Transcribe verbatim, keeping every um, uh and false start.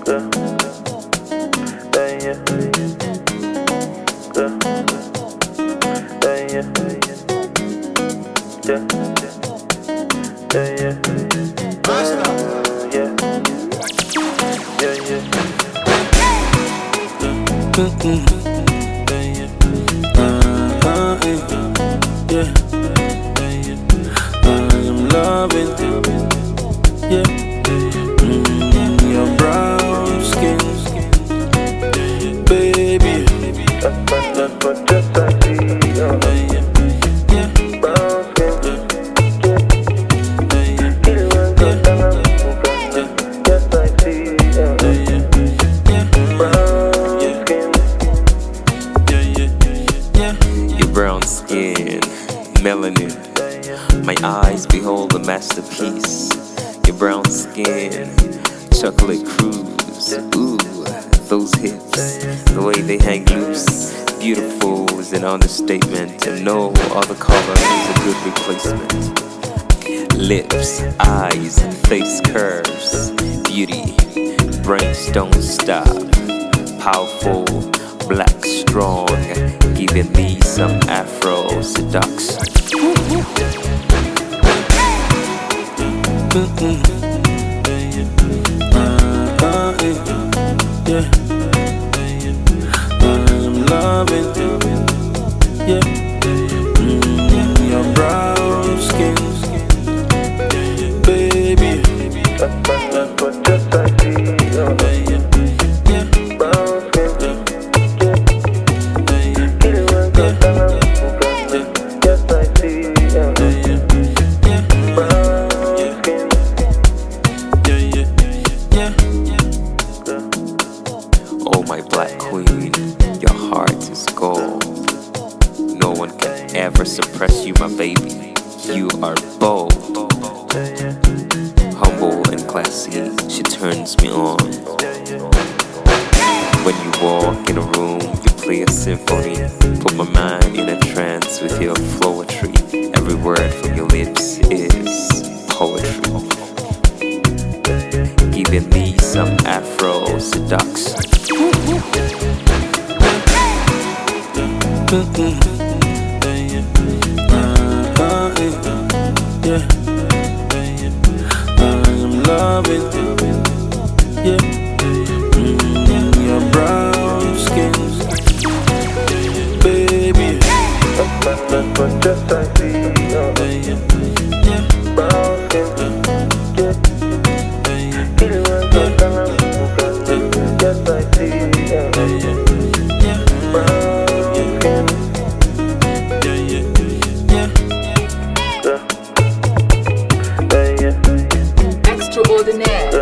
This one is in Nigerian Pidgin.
I'm loving, yeah. Mm, your brown skin, baby. That's what just I see. Yeah, brown skin. Yes, I see. Brown skin, melanin. My eyes behold a masterpiece. Your brown skin, chocolate cruise. Ooh, those hips, the way they hang loose. Beautiful is an understatement, and no other color is a good replacement. Lips, eyes, face curves, beauty, brains don't stop. Powerful, black, strong, giving me some Afro seduction. Mm-mm. Uh, uh, yeah. I'm loving, yeah. Mm, your brown skin, baby. That's what just I see. Oh, my black queen, your heart is gold. No one can ever suppress you, my baby. You are bold, humble and classy. She turns me on. When you walk in a room, you play a symphony. Put my mind in a trance with your poetry. Every word from your lips is poetry, giving me some Afro seduction. Mm-mm. Uh, uh, yeah. I'm loving, yeah. Mm, your brown skin, baby. That's what just I see. Brown skin, yes I see. Extraordinaire.